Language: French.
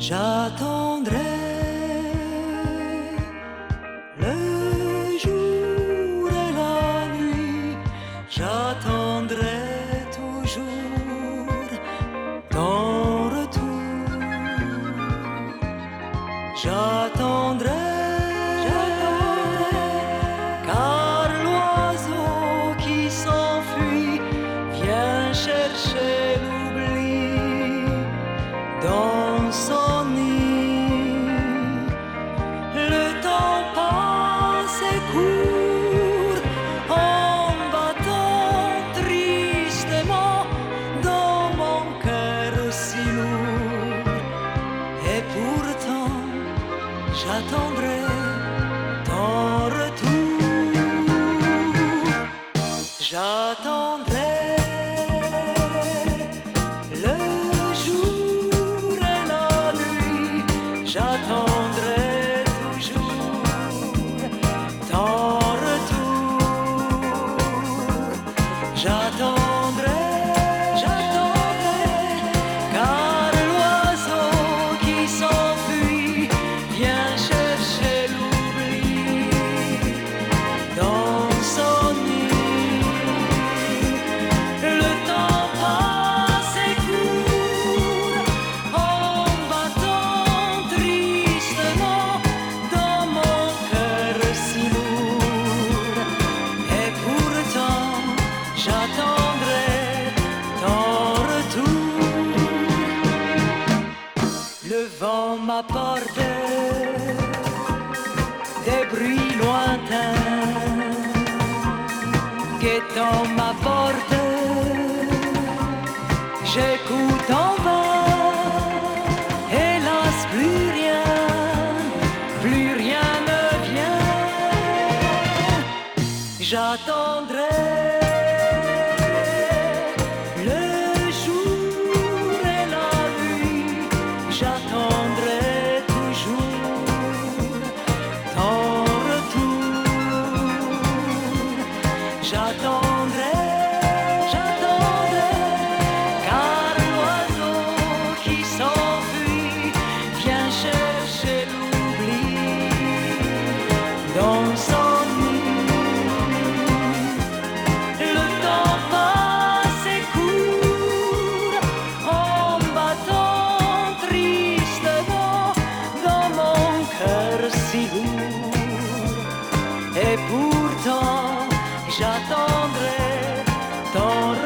J'attendrai le jour et la nuit, j'attendrai toujours ton retour. J'attendrai, car l'oiseau qui s'enfuit vient chercher l'oubli dans son nid. Le temps passe et court en battant tristement dans mon cœur aussi lourd. Et pourtant j'attendrai ton retour. J'attendrai le jour et la nuit, j'attendrai toujours ton retour. J'attendrai, car l'oiseau qui s'enfuit vient chercher l'oubli dans son nid. Le temps passe et court en battant tristement dans mon cœur si lourd. Et pourtant j'attendrai ton retour. Le vent m'apporte des bruits lointains, guettant ma porte, j'écoute en vain. Hélas, plus rien ne vient. J'attendrai le jour et la nuit, j'attendrai toujours ton retour. J'attendrai, car l'oiseau qui s'enfuit vient chercher l'oubli dans son nid. Le temps passe et court en battant tristement dans mon cœur si lourd. Et pourtant j'attendrai ton